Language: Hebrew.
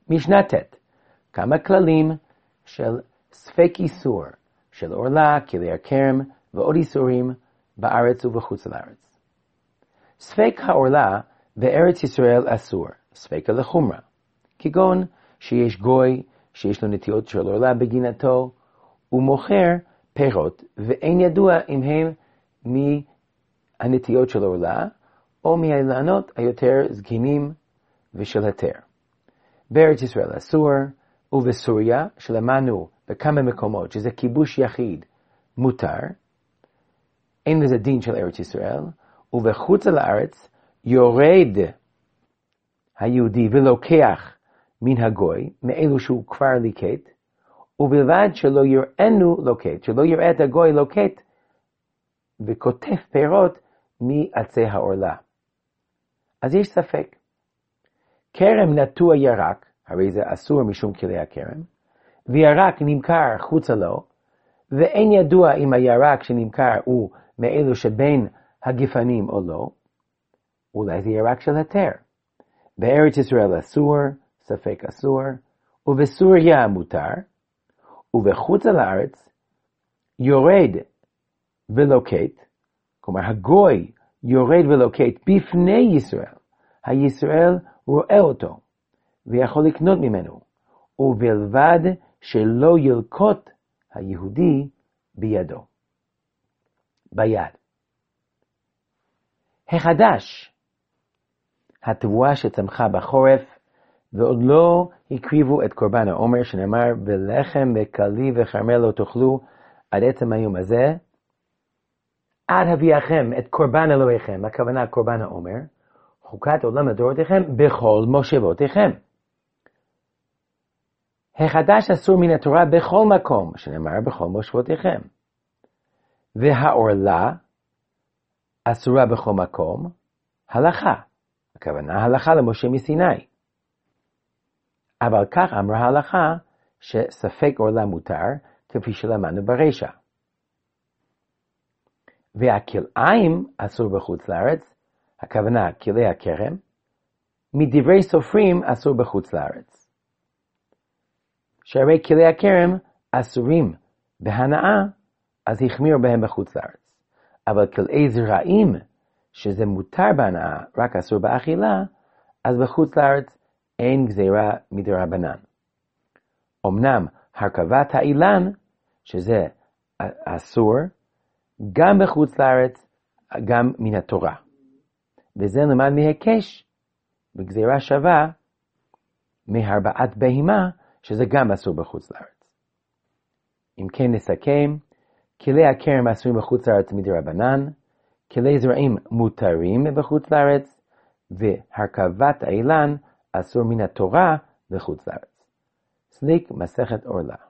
משנה ט' כמה כללים של ספק איסור של עורלה, כלי הכרם ועוד איסורים בארץ ובחוץ לארץ. ספק העורלה בארץ ישראל אסור, ספק לחומרה, כגון שיש גוי שיש לו נטיות של עורלה בגינתו, הוא מוכר פירות ואין ידוע אם הם מהנטיות של עורלה או מהאילנות היותר זקנים ושל היתר. בארץ ישראל אסור, ובסוריה שלמדנו בכמה מקומות שזה כיבוש יחיד מותר, אין לזה דין של ארץ ישראל, ובחוץ לארץ יורד היהודי ולוקח מן הגוי, מאלו שהוא כבר ליקט, ובלבד שלא יראנו לוקט, שלא יראה את הגוי לוקט, וכותף פירות מעצי העורלה. אז יש ספק. כרם נטוע ירק, הרי זה אסור משום כלי הכרם, וירק נמכר חוצה לו, ואין ידוע אם הירק שנמכר הוא מאלו שבין הגפנים או לא, אולי זה ירק של היתר. בארץ ישראל אסור, ספק אסור, ובסוריה מותר, ובחוץ לארץ יורד ולוקט, כלומר הגוי יורד ולוקט בפני ישראל, הישראל רואה אותו ויכול לקנות ממנו, ובלבד שלא ילקוט היהודי בידו. ביד. החדש, התבואה שצמחה בחורף, ועוד לא הקריבו את קורבן העומר, שנאמר, בלחם וכלי וכרמל לא תאכלו עד עצם היום הזה, עד הביאכם את קורבן אלוהיכם, הכוונה קורבן העומר, חוקת עולם לדורותיכם בכל מושבותיכם. החדש אסור מן התורה בכל מקום, שנאמר בכל מושבותיכם. והעורלה אסורה בכל מקום, הלכה, הכוונה הלכה למשה מסיני. אבל כך אמרה ההלכה שספק עורלה מותר, כפי שלמדנו ברשע. והכלאיים אסור בחוץ לארץ, הכוונה כלי הכרם, מדברי סופרים אסור בחוץ לארץ. שהרי כלי הכרם אסורים בהנאה, אז החמיר בהם בחוץ לארץ. אבל כלי זרעים, שזה מותר בהנאה, רק אסור באכילה, אז בחוץ לארץ אין גזירה מדרבנן. אמנם הרכבת האילן, שזה אסור, גם בחוץ לארץ, גם מן התורה. וזה למד מהיקש, בגזירה שווה, מהרבעת בהימה, שזה גם אסור בחוץ לארץ. אם כן נסכם, כלי הכרם אסורים בחוץ לארץ מדרבנן, כלי זרעים מותרים בחוץ לארץ, והרכבת האילן אסור מן התורה בחוץ לארץ. סליק מסכת עורלה.